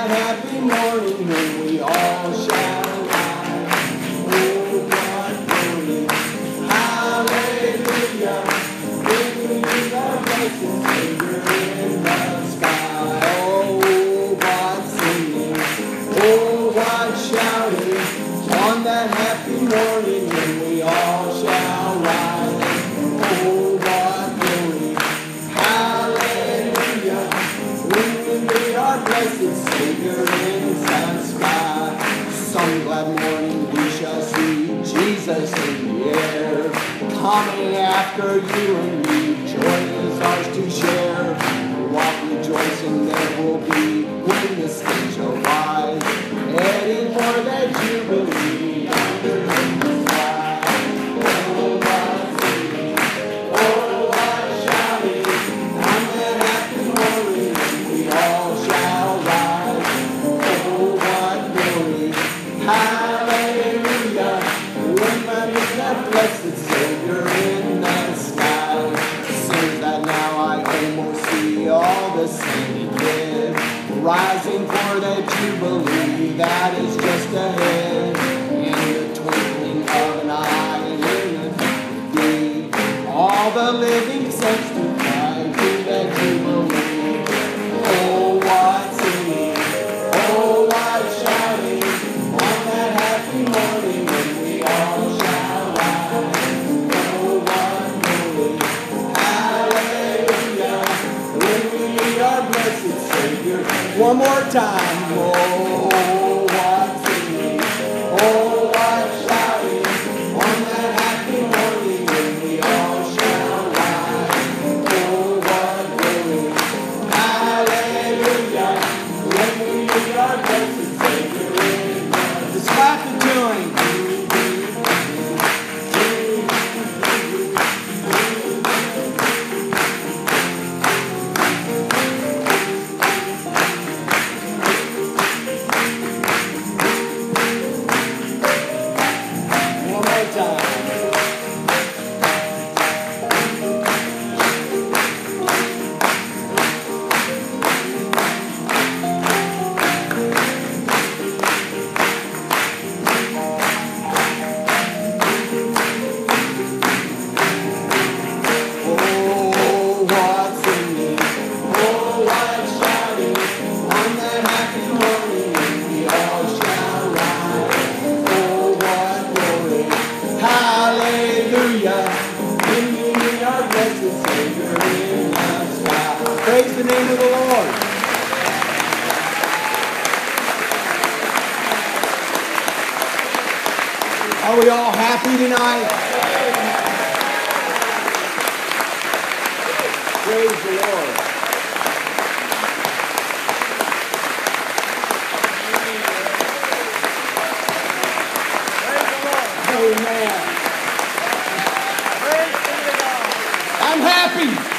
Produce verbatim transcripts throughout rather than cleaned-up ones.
happy morning when we all shall rise. Oh, what glory, hallelujah, bringing our blessed Savior in the sky. Oh, what singing, oh, what shouting, on that happy morning when we all shall rise. Oh, what glory, hallelujah, when we meet our blessed Savior in the sky. Some glad morning we shall see Jesus in the air, coming after you and me, joy is ours to share. What rejoicing there will be when the stage shall rise, heading for that jubilee under the sky. Oh, what singing, oh, what shouting, on that happy morning we all shall rise. Oh, what glory, hallelujah, when man is that blessed Savior in the sky. Since that now I almost see all the saints dead, rising for that jubilee that is just ahead. In the twinkling of an eye, in the day, all the living saints to cry to that jubilee. Oh, what singing, oh, what shouting, on that happy morning when we all shall rise. Oh, what glory, hallelujah, when we meet our blessed Savior. One more time. Oh, what singing, oh, what shouting, on that happy morning when we all shall rise. Oh, what glory, hallelujah, when we meet our blessed Savior in the. Let's clap it to Him. One more time. Oh, what singing, oh, what shouting, on that happy morning when we all shall rise. Oh, what glory, hallelujah, when we meet our blessed Savior in the sky. Praise the name of the Lord. Are we all happy tonight? Praise the Lord. Amen. I'm happy.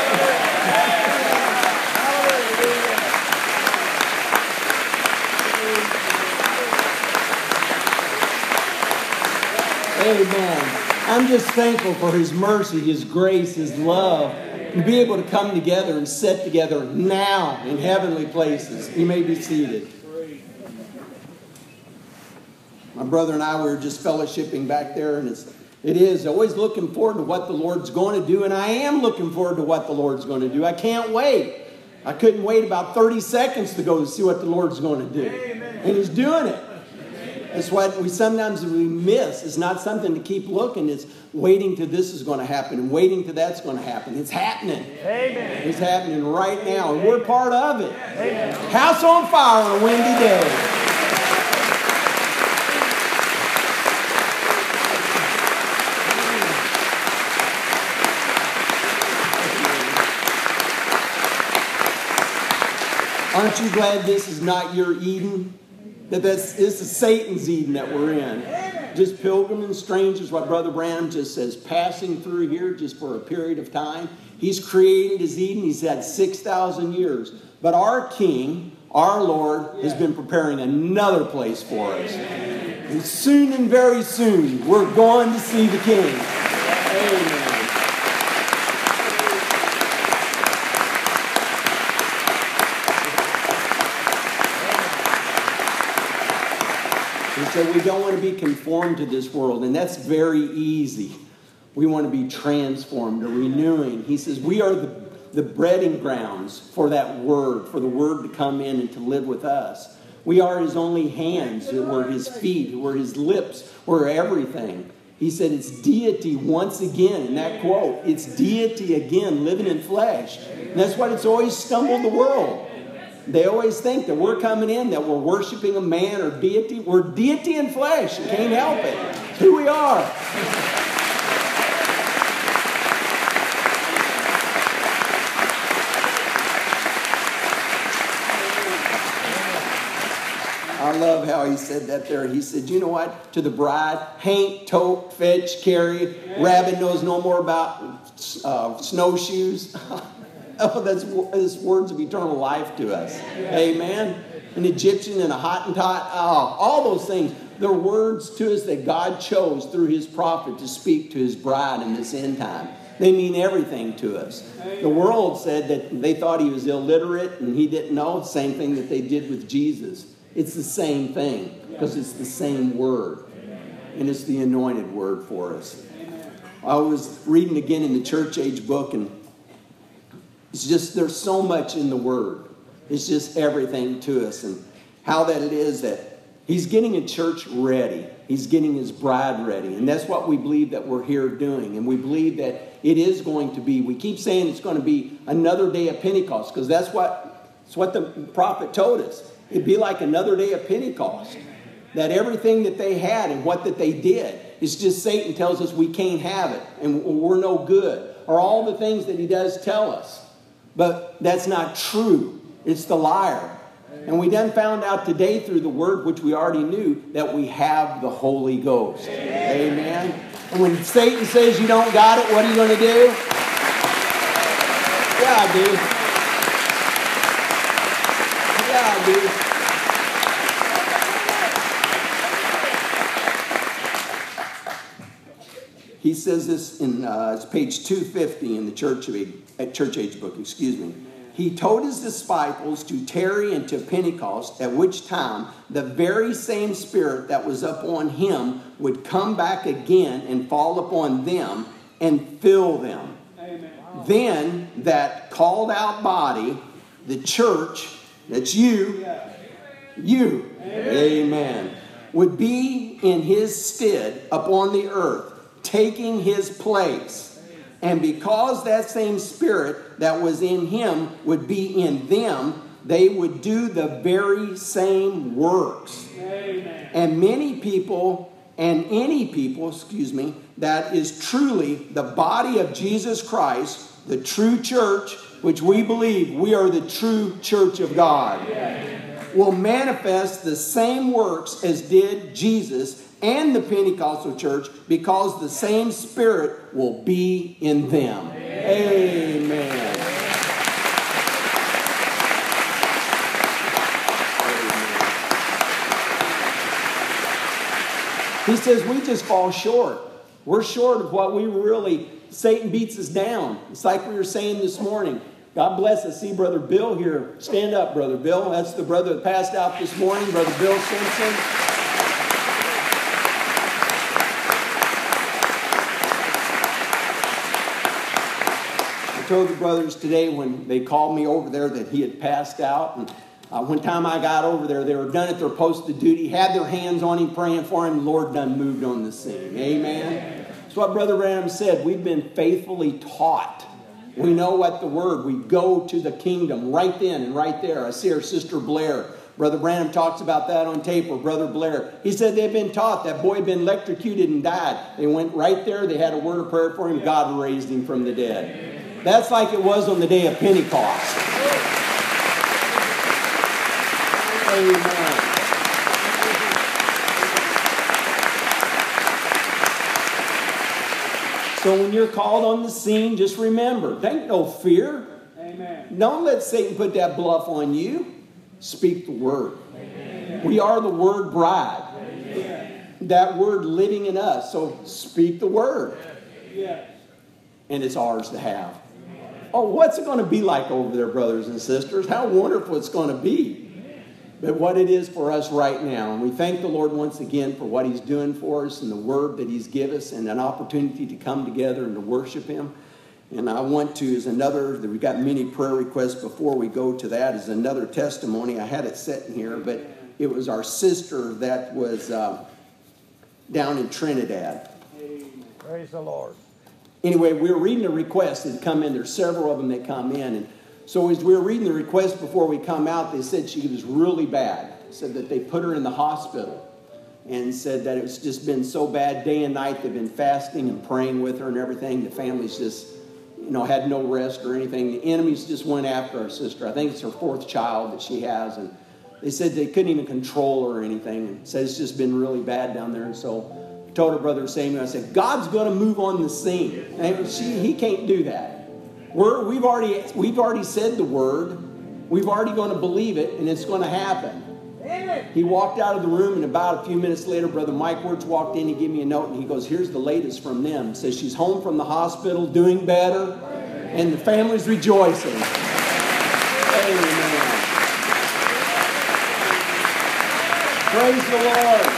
Amen. I'm just thankful for His mercy, His grace, His love, to be able to come together and sit together now in heavenly places. You may be seated. My brother and I were just fellowshipping back there, and it's, it is always looking forward to what the Lord's going to do, and I am looking forward to what the Lord's going to do. I can't wait. I couldn't wait about thirty seconds to go to see what the Lord's going to do. Amen. And He's doing it. That's what we sometimes we miss. It's not something to keep looking. It's waiting till this is going to happen and waiting till that's going to happen. It's happening. Amen. It's happening right now, and we're part of it. Amen. House on fire on a windy day. Aren't you glad this is not your Eden? That that's, this is Satan's Eden that we're in. Just pilgrim and strangers, what Brother Branham just says, passing through here just for a period of time. He's created his Eden. He's had six thousand years. But our King, our Lord, has been preparing another place for us. And soon and very soon, we're going to see the King. Amen. And so we don't want to be conformed to this world, and that's very easy. We want to be transformed or renewing. He says we are the, the breeding grounds for that word, for the word to come in and to live with us. We are his only hands, we're his feet, we're his lips, we're everything. He said it's deity once again in that quote. It's deity again, living in flesh. And that's what it's always stumbled the world. They always think that we're coming in, that we're worshiping a man or deity. We're deity in flesh. You can't help it. It's who we are. I love how he said that there. He said, you know what? To the bride, haint, tote, fetch, carry. Rabbit knows no more about uh, snowshoes. Oh, that's, that's words of eternal life to us. Amen. An Egyptian and a Hottentot. Oh, all those things. They're words to us that God chose through his prophet to speak to his bride in this end time. They mean everything to us. The world said that they thought he was illiterate and he didn't know. Same thing that they did with Jesus. It's the same thing because it's the same word. And it's the anointed word for us. I was reading again in the church age book, and it's just, there's so much in the word. It's just everything to us, and how that it is that he's getting a church ready. He's getting his bride ready. And that's what we believe that we're here doing. And we believe that it is going to be, we keep saying it's going to be another day of Pentecost, because that's what, that's what the prophet told us. It'd be like another day of Pentecost. That everything that they had and what that they did, it's just Satan tells us we can't have it and we're no good. Or all the things that he does tell us. But that's not true. It's the liar. And we then found out today through the word, which we already knew, that we have the Holy Ghost. Amen. Amen. And when Satan says you don't got it, what are you going to do? Yeah, I do. Yeah, I do. He says this in uh, it's page two fifty in the Church of at Church Age book. Excuse me. He told his disciples to tarry until Pentecost, at which time the very same Spirit that was upon him would come back again and fall upon them and fill them. Amen. Then that called out body, the church, that's you, you, amen. Amen, would be in his stead upon the earth, taking his place. And because that same Spirit that was in him would be in them, they would do the very same works. Amen. And many people, and any people, excuse me, that is truly the body of Jesus Christ, the true church, which we believe we are the true church of God, will manifest the same works as did Jesus and the Pentecostal church, because the same Spirit will be in them. Amen. Amen. He says we just fall short. We're short of what we really, Satan beats us down. It's like we were saying this morning. God bless us. See Brother Bill here. Stand up, Brother Bill. That's the brother that passed out this morning, Brother Bill Simpson. I told the brothers today when they called me over there that he had passed out. And uh, one time I got over there, they were done at their post of duty, had their hands on him, praying for him. The Lord done moved on the scene. Amen. That's what Brother Branham said. We've been faithfully taught. We know what the word. We go to the kingdom right then and right there. I see our sister Blair. Brother Branham talks about that on tape, or Brother Blair. He said they've been taught. That boy had been electrocuted and died. They went right there. They had a word of prayer for him. God raised him from the dead. That's like it was on the day of Pentecost. Amen. So when you're called on the scene, just remember, there ain't no fear. Amen. Don't let Satan put that bluff on you. Speak the word. Amen. We are the word bride. Amen. That word living in us. So speak the word. Yeah. And it's ours to have. Oh, what's it going to be like over there, brothers and sisters? How wonderful it's going to be. but what it is for us right now. And we thank the Lord once again for what he's doing for us and the word that he's given us and an opportunity to come together and to worship him. And I want to, as another, we've got many prayer requests before we go to that, as another testimony. I had it sitting here, but it was our sister that was uh, down in Trinidad. Praise the Lord. Anyway, we were reading the requests that come in. There's several of them that come in. And so as we were reading the request before we come out, they said she was really bad. Said that they put her in the hospital and said that it's just been so bad day and night. They've been fasting and praying with her and everything. The family's just, you know, had no rest or anything. The enemies just went after our sister. I think it's her fourth child that she has. And they said they couldn't even control her or anything. And said it's just been really bad down there. And so I told her brother Samuel, I said, God's going to move on the scene. And she, he can't do that. We're, we've already we've already said the word. We've already going to believe it, and it's going to happen. He walked out of the room, and about a few minutes later, Brother Mike Wirtz walked in. He gave me a note, and he goes, here's the latest from them. He says she's home from the hospital, doing better, and the family's rejoicing. Amen. Praise the Lord.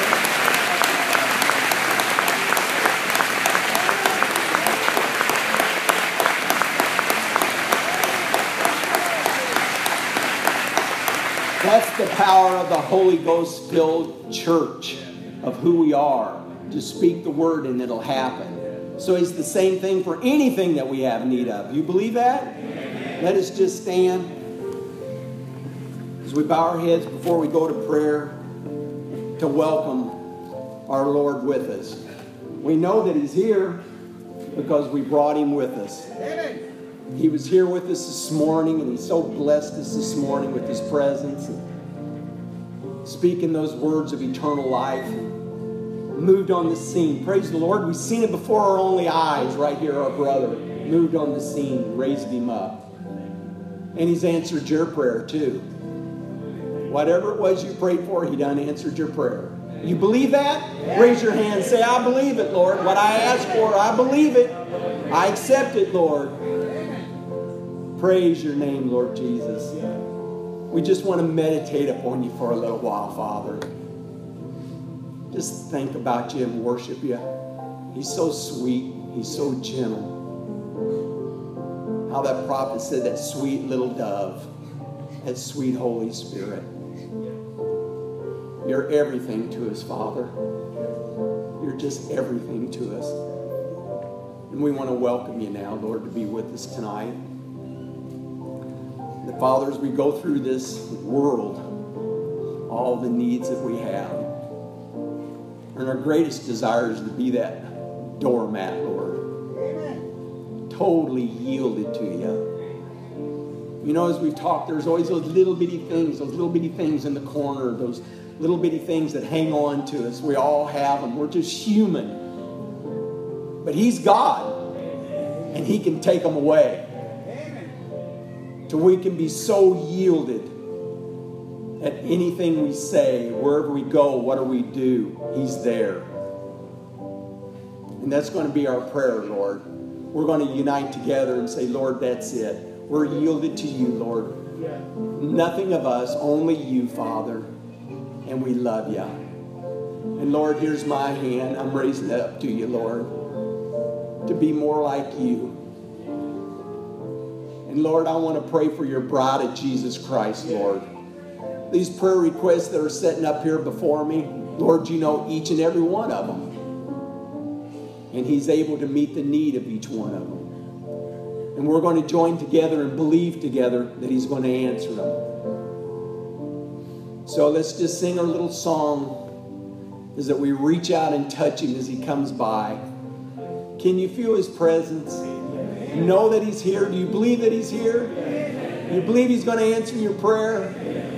That's the power of the Holy Ghost-filled church of who we are, to speak the word and it'll happen. So it's the same thing for anything that we have need of. You believe that? Amen. Let us just stand as we bow our heads before we go to prayer to welcome our Lord with us. We know that he's here because we brought him with us. Amen. He was here with us this morning, and he so blessed us this morning with his presence, and speaking those words of eternal life, and moved on the scene. Praise the Lord. We've seen it before our only eyes right here. Our brother moved on the scene, raised him up. And he's answered your prayer too. Whatever it was you prayed for, he done answered your prayer. You believe that? Raise your hand. Say, I believe it, Lord. What I asked for, I believe it. I accept it, Lord. Praise your name, Lord Jesus. We just want to meditate upon you for a little while, Father. Just think about you and worship you. He's so sweet. He's so gentle. How that prophet said, that sweet little dove, that sweet Holy Spirit. You're everything to us, Father. You're just everything to us. And we want to welcome you now, Lord, to be with us tonight. The Father, as we go through this world, all the needs that we have, and our greatest desire is to be that doormat, Lord. Amen. Totally yielded to you. You know, as we've talked, there's always those little bitty things, those little bitty things in the corner, those little bitty things that hang on to us. We all have them. We're just human. But he's God, and he can take them away. So we can be so yielded at anything we say, wherever we go, what do we do, he's there. And that's going to be our prayer, Lord. We're going to unite together and say, Lord, that's it. We're yielded to you, Lord. Nothing of us, only you, Father. And we love you. And Lord, here's my hand. I'm raising it up to you, Lord, to be more like you. And Lord, I want to pray for your bride of Jesus Christ, Lord. These prayer requests that are setting up here before me, Lord, you know each and every one of them. And he's able to meet the need of each one of them. And we're going to join together and believe together that he's going to answer them. So let's just sing our little song as that we reach out and touch him as he comes by. Can you feel his presence? Know that he's here. Do you believe that he's here? Do you believe he's going to answer your prayer?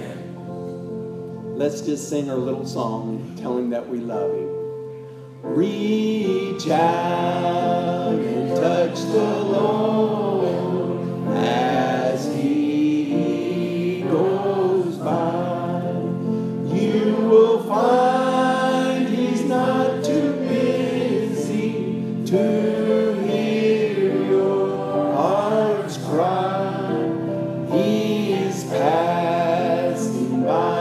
Let's just sing our little song and tell him that we love him. Reach out and touch the Lord as he goes by. You will find he's not too busy to cry. He is passing by.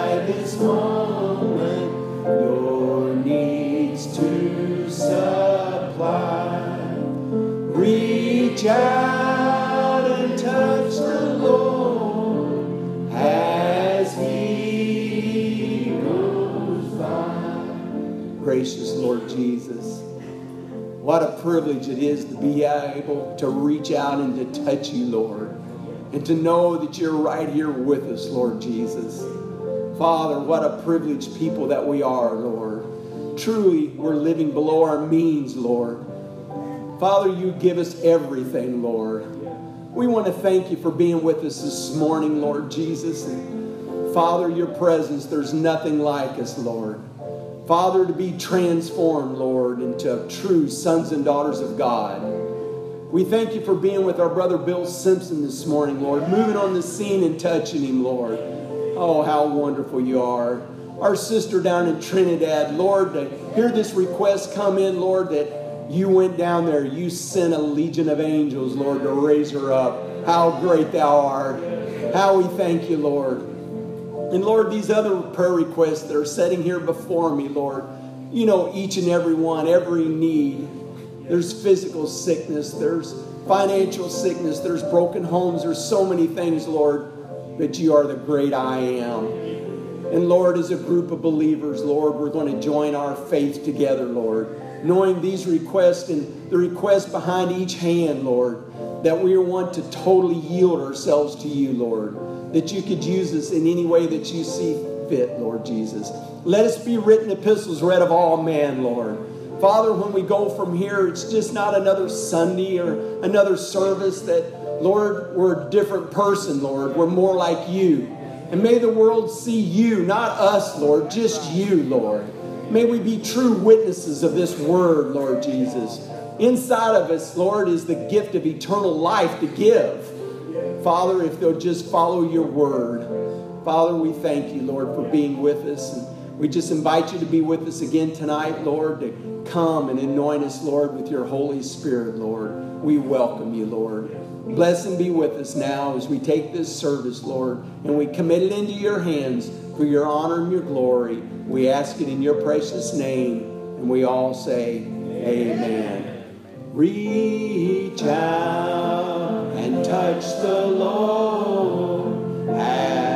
moment your needs to supply. Reach out and touch the Lord as He goes by. Gracious Lord Jesus, what a privilege it is to be able to reach out and to touch you, Lord, and to know that you're right here with us, Lord Jesus. Father, what a privileged people that we are, Lord. Truly, we're living below our means, Lord. Father, you give us everything, Lord. We want to thank you for being with us this morning, Lord Jesus. And Father, your presence, there's nothing like us, Lord. Father, to be transformed, Lord, into true sons and daughters of God. We thank you for being with our brother Bill Simpson this morning, Lord, moving on the scene and touching him, Lord. Oh, how wonderful you are. Our sister down in Trinidad, Lord, to hear this request come in, Lord, that you went down there. You sent a legion of angels, Lord, to raise her up. How great thou art. How we thank you, Lord. And Lord, these other prayer requests that are sitting here before me, Lord, you know each and every one, every need. There's physical sickness, there's financial sickness, there's broken homes, there's so many things, Lord, but you are the great I am. And Lord, as a group of believers, Lord, we're going to join our faith together, Lord, knowing these requests and the request behind each hand, Lord, that we want to totally yield ourselves to you, Lord, that you could use us in any way that you see fit, Lord Jesus. Let us be written epistles read of all men, Lord. Father, when we go from here, it's just not another Sunday or another service that, Lord, we're a different person, Lord. We're more like you. And may the world see you, not us, Lord, just you, Lord. May we be true witnesses of this word, Lord Jesus. Inside of us, Lord, is the gift of eternal life to give. Father, if they'll just follow your word. Father, we thank you, Lord, for being with us. And we just invite you to be with us again tonight, Lord, to come and anoint us, Lord, with your Holy Spirit, Lord. We welcome you, Lord. Bless and be with us now as we take this service, Lord, and we commit it into your hands for your honor and your glory. We ask it in your precious name, and we all say, amen. Reach out and touch the Lord.